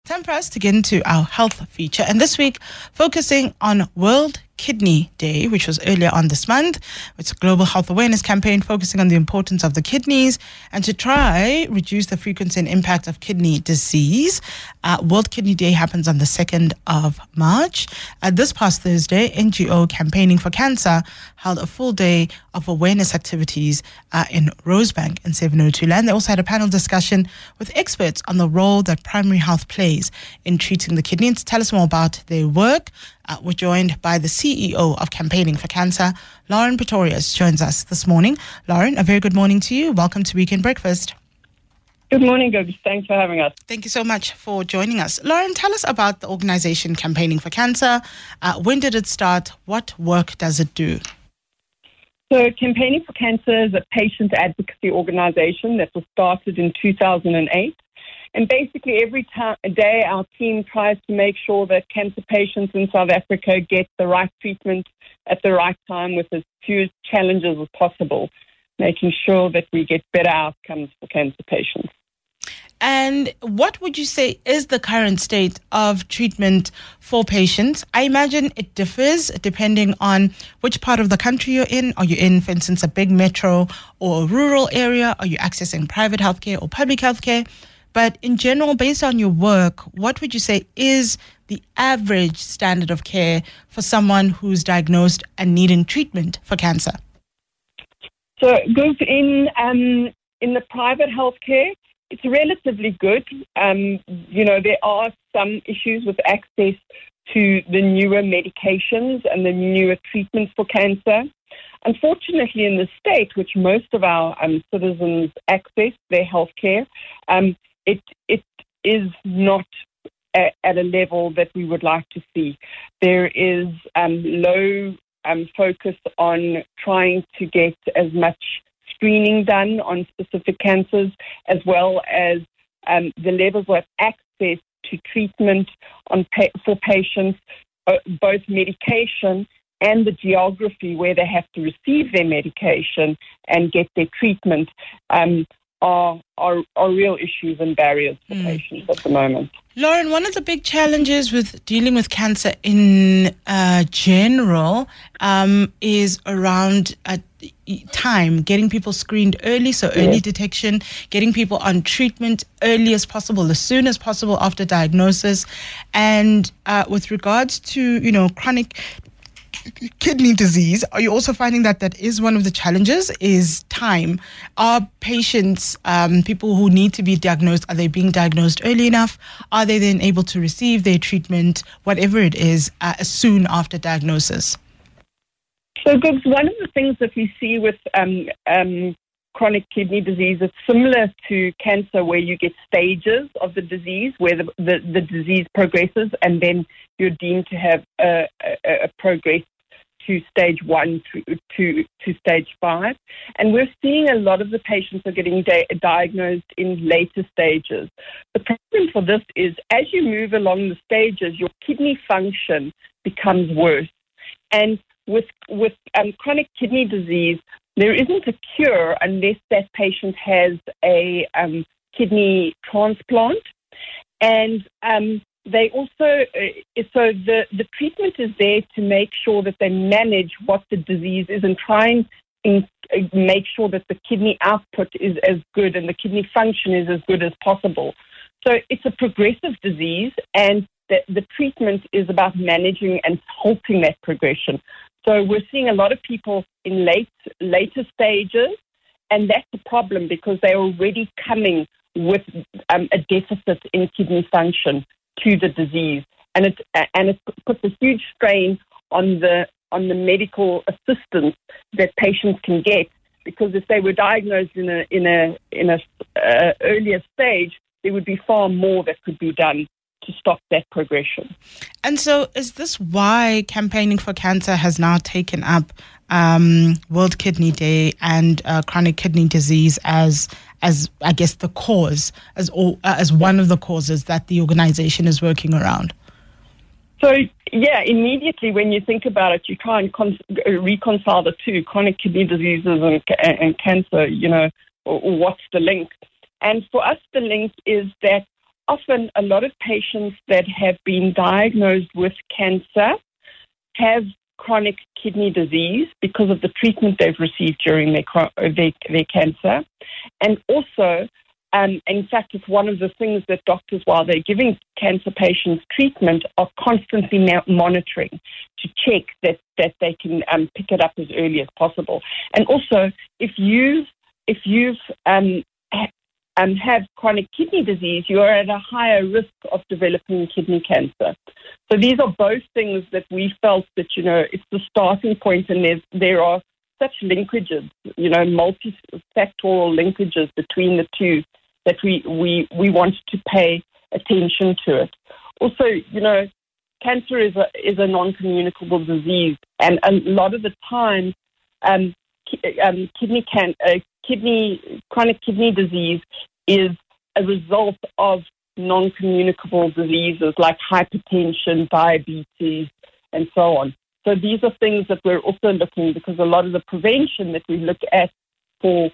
Time for us to get into our health feature, and this week focusing on World Kidney Day, which was earlier on this month. It's a global health awareness campaign focusing on the importance of the kidneys and to try reduce the frequency and impact of kidney disease. World Kidney Day happens on the 2nd of March. This past Thursday, NGO Campaigning for Cancer held a full day of awareness activities in Rosebank in 702 Land. They also had a panel discussion with experts on the role that primary health plays in treating the kidney. And to tell us more about their work, we're joined by the CEO of Campaigning for Cancer, Lauren Pretorius, joins us this morning. Lauren, a very good morning to you. Welcome to Weekend Breakfast. Good morning, Googs. Thanks for having us. Thank you so much for joining us. Lauren, tell us about the organization Campaigning for Cancer. When did it start? What work does it do? So Campaigning for Cancer is a patient advocacy organization that was started in 2008. And basically every day our team tries to make sure that cancer patients in South Africa get the right treatment at the right time with as few challenges as possible, making sure that we get better outcomes for cancer patients. And what would you say is the current state of treatment for patients? I imagine it differs depending on which part of the country you're in. Are you in, for instance, a big metro or a rural area? Are you accessing private healthcare or public healthcare? But in general, based on your work, what would you say is the average standard of care for someone who's diagnosed and needing treatment for cancer? So, good in the private healthcare, it's relatively good. There are some issues with access to the newer medications and the newer treatments for cancer. Unfortunately, in the state, which most of our citizens access their healthcare, it is not at a level that we would like to see. There is low focus on trying to get as much screening done on specific cancers, as well as the levels of access to treatment for patients, both medication and the geography where they have to receive their medication and get their treatment are real issues and barriers for patients at the moment. Lauren, one of the big challenges with dealing with cancer in general is around time, getting people screened early, so early detection, getting people on treatment early as possible, as soon as possible after diagnosis. And with regards to, chronic kidney disease, are you also finding that is one of the challenges, is time? Are patients, people who need to be diagnosed, are they being diagnosed early enough? Are they then able to receive their treatment, whatever it is, soon after diagnosis? So, Googs, one of the things that we see with chronic kidney disease, it's similar to cancer where you get stages of the disease, where the disease progresses and then you're deemed to have a progress to stage 1 to stage 5. And we're seeing a lot of the patients are getting diagnosed in later stages. The problem for this is as you move along the stages, your kidney function becomes worse. And with chronic kidney disease, there isn't a cure unless that patient has a kidney transplant. And they also, so the treatment is there to make sure that they manage what the disease is and try and make sure that the kidney output is as good and the kidney function is as good as possible. So it's a progressive disease, and the treatment is about managing and halting that progression. So we're seeing a lot of people in later stages, and that's a problem because they're already coming with a deficit in kidney function to the disease, and it puts a huge strain on the medical assistance that patients can get, because if they were diagnosed in a earlier stage, there would be far more that could be done to stop that progression. And so is this why Campaigning for Cancer has now taken up World Kidney Day and chronic kidney disease as I guess the cause, as one of the causes that the organization is working around? So, yeah, immediately when you think about it, you try and reconcile the two, chronic kidney diseases and cancer, what's the link? And for us, the link is that often a lot of patients that have been diagnosed with cancer have chronic kidney disease because of the treatment they've received during their cancer. And also, in fact, it's one of the things that doctors, while they're giving cancer patients treatment, are constantly monitoring to check that they can pick it up as early as possible. And also, if you've have chronic kidney disease, you are at a higher risk of developing kidney cancer. So these are both things that we felt that, it's the starting point, and there are such linkages, multifactorial linkages between the two, that we wanted to pay attention to it. Also, cancer is a non-communicable disease, and a lot of the time, chronic kidney disease is a result of non-communicable diseases like hypertension, diabetes, and so on. So these are things that we're also looking, because a lot of the prevention that we look at for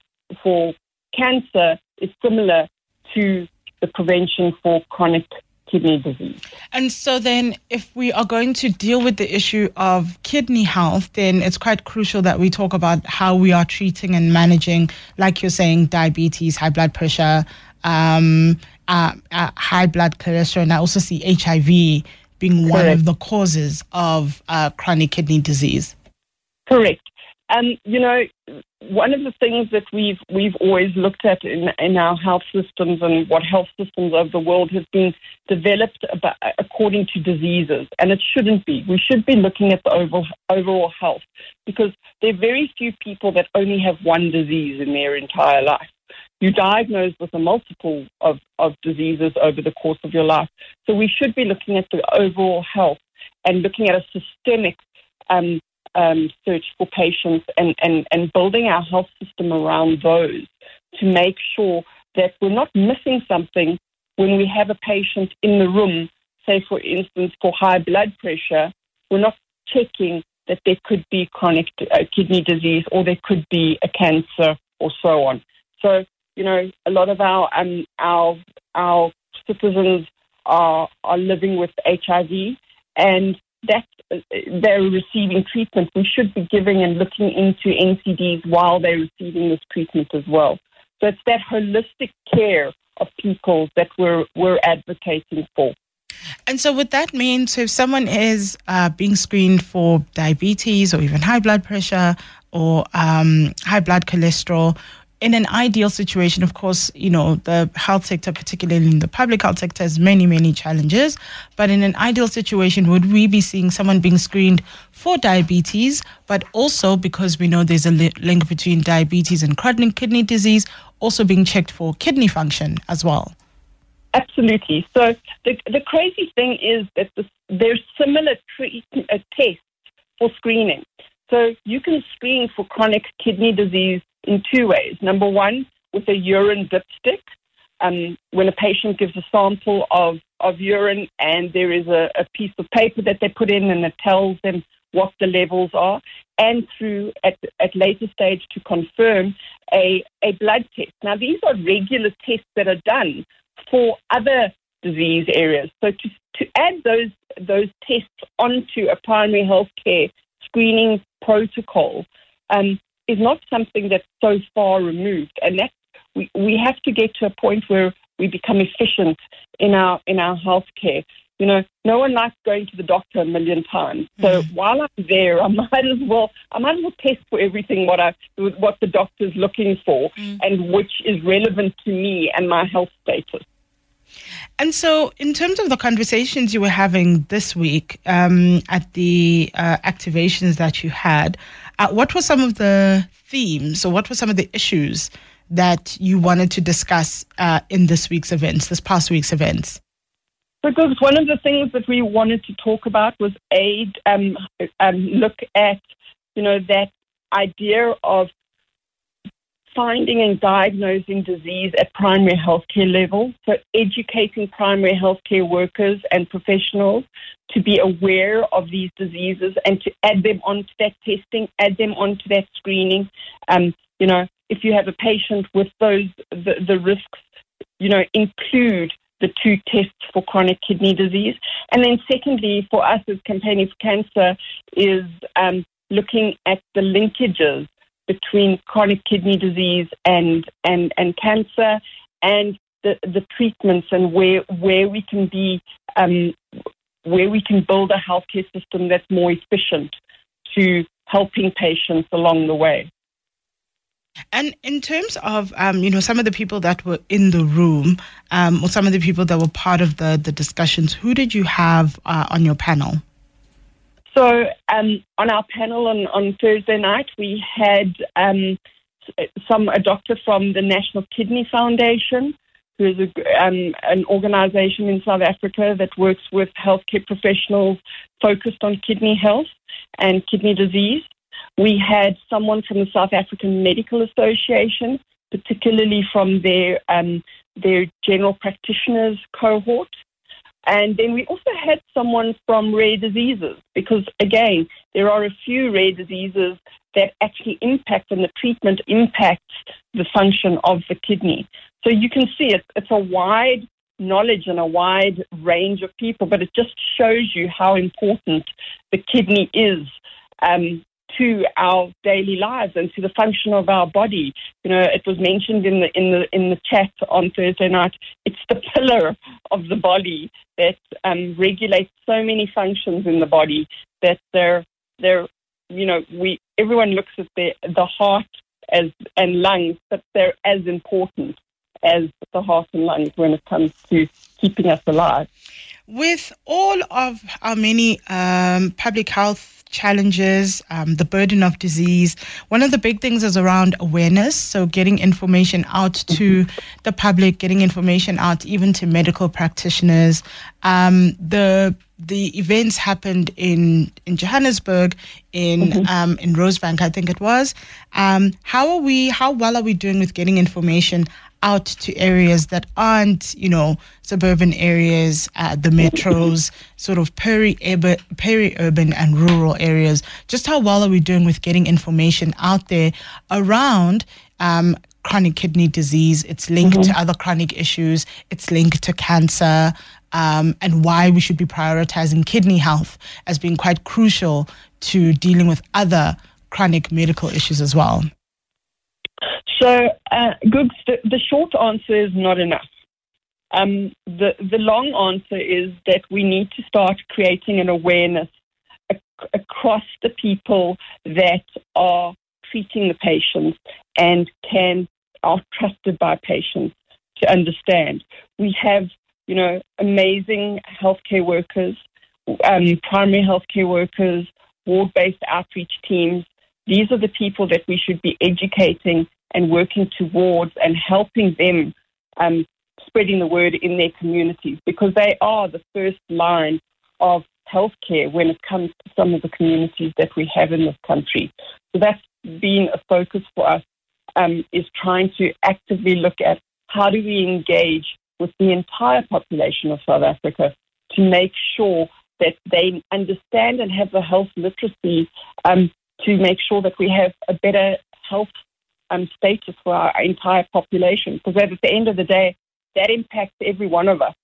cancer is similar to the prevention for chronic kidney disease. And so then if we are going to deal with the issue of kidney health, then it's quite crucial that we talk about how we are treating and managing, like you're saying, diabetes, high blood pressure, high blood cholesterol, and I also see HIV being one of the causes of chronic kidney disease. Correct. One of the things that we've always looked at in our health systems, and what health systems of the world have been developed according to diseases, and it shouldn't be. We should be looking at the overall health, because there are very few people that only have one disease in their entire life. You're diagnosed with a multiple of diseases over the course of your life. So we should be looking at the overall health and looking at a systemic search for patients and building our health system around those to make sure that we're not missing something when we have a patient in the room, say, for instance, for high blood pressure. We're not checking that there could be chronic kidney disease, or there could be a cancer, or so on. So, a lot of our citizens are living with HIV, and that they're receiving treatment. We should be giving and looking into NCDs while they're receiving this treatment as well. So it's that holistic care of people that we're advocating for. And so would that mean, so if someone is being screened for diabetes or even high blood pressure or high blood cholesterol, in an ideal situation, of course, the health sector, particularly in the public health sector, has many, many challenges. But in an ideal situation, would we be seeing someone being screened for diabetes, but also, because we know there's a link between diabetes and chronic kidney disease, also being checked for kidney function as well? Absolutely. So the crazy thing is that there's similar tests for screening. So you can screen for chronic kidney disease in two ways. Number one, with a urine dipstick. When a patient gives a sample of urine, and there is a piece of paper that they put in, and it tells them what the levels are, and through at later stage to confirm a blood test. Now, these are regular tests that are done for other disease areas. So to add those tests onto a primary health care screening protocol is not something that's so far removed, and that we have to get to a point where we become efficient in our healthcare. No one likes going to the doctor a million times. So while I'm there, I might as well test for everything what the doctor's looking for, and which is relevant to me and my health status. And so, in terms of the conversations you were having this week at the activations that you had, what were some of the themes, or what were some of the issues that you wanted to discuss in this past week's events? Because one of the things that we wanted to talk about was look at, that idea of finding and diagnosing disease at primary healthcare level. So educating primary healthcare workers and professionals to be aware of these diseases and to add them onto that testing, add them onto that screening. If you have a patient with the risks, include the two tests for chronic kidney disease. And then secondly, for us as Campaigning for Cancer is looking at the linkages between chronic kidney disease and cancer, and the treatments, and where we can be where we can build a healthcare system that's more efficient to helping patients along the way. And in terms of, some of the people that were in the room, or some of the people that were part of the discussions, who did you have on your panel? So on our panel on Thursday night, we had a doctor from the National Kidney Foundation, who is an organization in South Africa that works with healthcare professionals focused on kidney health and kidney disease. We had someone from the South African Medical Association, particularly from their general practitioners cohort. And then we also had someone from rare diseases, because, again, there are a few rare diseases that actually impact, and the treatment impacts the function of the kidney. So you can see it's a wide knowledge and a wide range of people, but it just shows you how important the kidney is to our daily lives and to the function of our body. It was mentioned in the chat on Thursday night. It's the pillar of the body that regulates so many functions in the body that everyone looks at the heart and lungs, but they're as important as the heart and lungs when it comes to keeping us alive. With all of our many public health challenges, the burden of disease, one of the big things is around awareness. So getting information out to the public, getting information out even to medical practitioners. The events happened in Johannesburg, in Rosebank, I think it was. How well are we doing with getting information out to areas that aren't, suburban areas, the metros, sort of peri-urban and rural areas? Just how well are we doing with getting information out there around chronic kidney disease? It's linked to other chronic issues. It's linked to cancer, and why we should be prioritizing kidney health as being quite crucial to dealing with other chronic medical issues as well. So, Googs, the short answer is not enough. The long answer is that we need to start creating an awareness across the people that are treating the patients and are trusted by patients to understand. We have, amazing healthcare workers, primary healthcare workers, ward-based outreach teams. These are the people that we should be educating and working towards and helping them spreading the word in their communities, because they are the first line of healthcare when it comes to some of the communities that we have in this country. So that's been a focus for us, is trying to actively look at how do we engage with the entire population of South Africa to make sure that they understand and have the health literacy to make sure that we have a better health status for our entire population. Because at the end of the day, that impacts every one of us.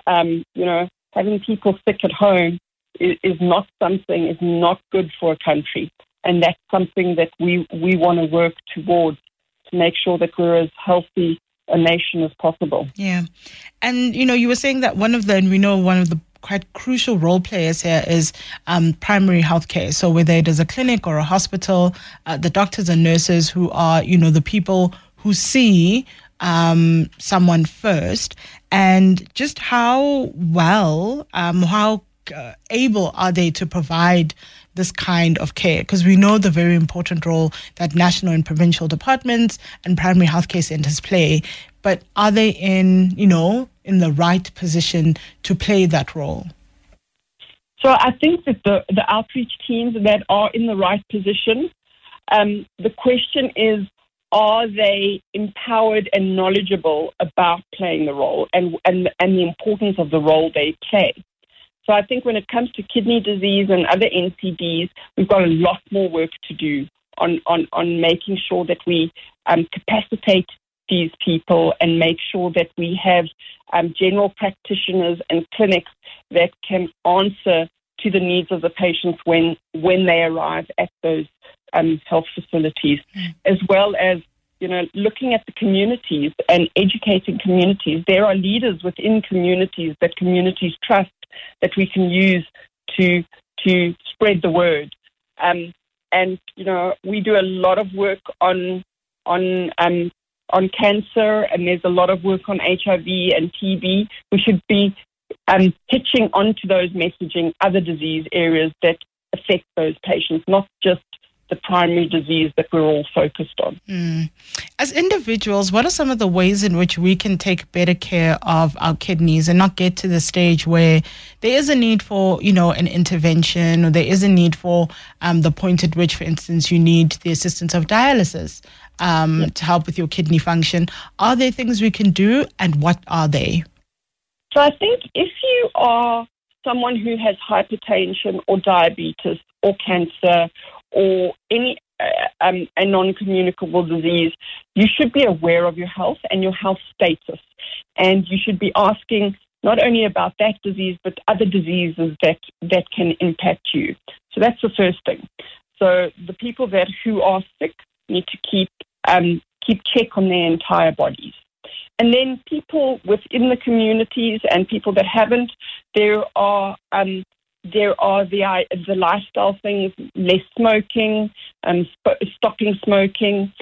Having people sick at home is not good for a country. And that's something that we want to work towards to make sure that we're as healthy a nation as possible. Yeah. And, you were saying that one of the quite crucial role players here is primary healthcare. So whether it is a clinic or a hospital, the doctors and nurses who are, the people who see someone first, and just how well, how able are they to provide this kind of care? Because we know the very important role that national and provincial departments and primary healthcare centers play, but are they in the right position to play that role? So I think that the outreach teams that are in the right position, the question is, are they empowered and knowledgeable about playing the role and the importance of the role they play? So I think when it comes to kidney disease and other NCDs, we've got a lot more work to do on making sure that we capacitate these people and make sure that we have general practitioners and clinics that can answer to the needs of the patients when they arrive at those health facilities, as well as looking at the communities and educating communities. There are leaders within communities that communities trust that we can use to spread the word. And we do a lot of work on cancer, and there's a lot of work on HIV and TB. We should be pitching onto those messaging other disease areas that affect those patients, not just the primary disease that we're all focused on. As individuals, what are some of the ways in which we can take better care of our kidneys and not get to the stage where there is a need for, an intervention, or there is a need for the point at which, for instance, you need the assistance of dialysis to help with your kidney function? Are there things we can do, and what are they? So I think if you are someone who has hypertension or diabetes or cancer or any a non-communicable disease, you should be aware of your health and your health status. And you should be asking not only about that disease, but other diseases that can impact you. So that's the first thing. So the people who are sick need to keep check on their entire bodies. And then people within the communities and people that haven't, there are the lifestyle things: less smoking, stopping smoking,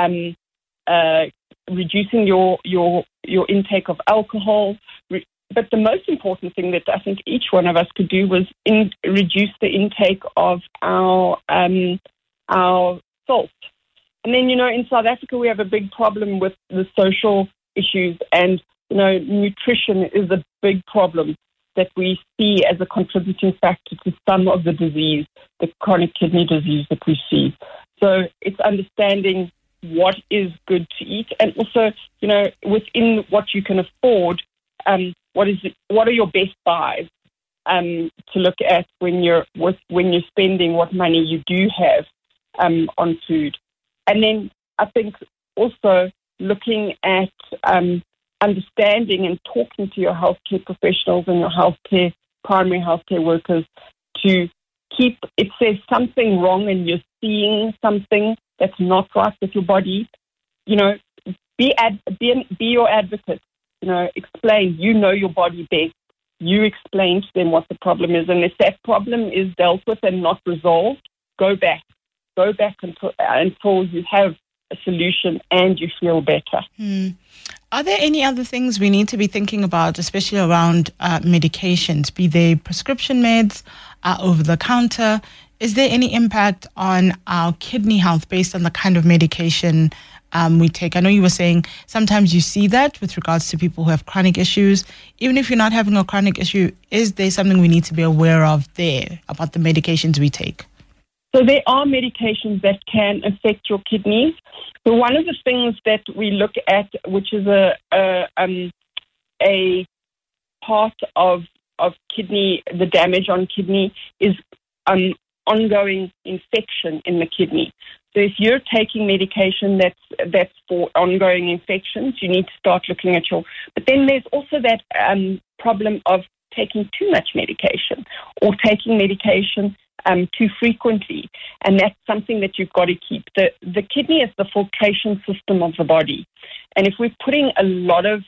reducing your intake of alcohol. But the most important thing that I think each one of us could do was reduce the intake of our salt. And then, in South Africa, we have a big problem with the social issues, and, nutrition is a big problem that we see as a contributing factor to some of the disease, the chronic kidney disease that we see. So it's understanding what is good to eat, and also, within what you can afford, what are your best buys to look at when you're spending what money you do have on food. And then I think also looking at understanding and talking to your healthcare professionals and your primary healthcare workers to keep, if there's something wrong and you're seeing something that's not right with your body, be your advocate. Explain. Your body best. You explain to them what the problem is, and if that problem is dealt with and not resolved, go back until you have a solution and you feel better. Are there any other things we need to be thinking about, especially around medications, be they prescription meds, over the counter? Is there any impact on our kidney health based on the kind of medication we take? I know you were saying sometimes you see that with regards to people who have chronic issues. Even if you're not having a chronic issue, is there something we need to be aware of there about the medications we take? So there are medications that can affect your kidneys. So one of the things that we look at, which is a part of kidney, the damage on kidney, is ongoing infection in the kidney. So if you're taking medication that's for ongoing infections, you need to start looking at But then there's also that problem of taking too much medication or taking medication too frequently, and that's something that you've got to keep. The kidney is the filtration system of the body, and if we're putting a lot of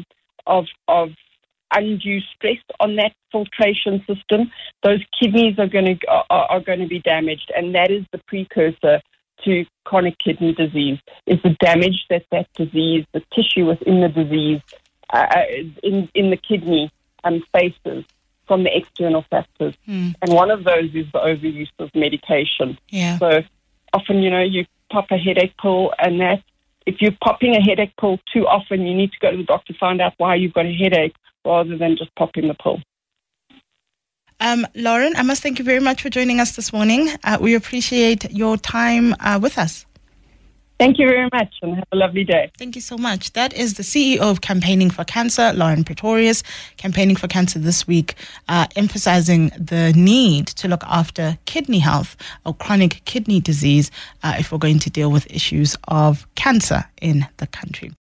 undue stress on that filtration system, those kidneys are going to be damaged, and that is the precursor to chronic kidney disease. Is the damage that disease, the tissue within the disease, in the kidney faces from the external factors. And one of those is the overuse of medication. Yeah. So often, you pop a headache pill, and if you're popping a headache pill too often, you need to go to the doctor to find out why you've got a headache rather than just popping the pill. Lauren, I must thank you very much for joining us this morning. We appreciate your time with us. Thank you very much, and have a lovely day. Thank you so much. That is the CEO of Campaigning for Cancer, Lauren Pretorius. Campaigning for Cancer this week, emphasizing the need to look after kidney health or chronic kidney disease if we're going to deal with issues of cancer in the country.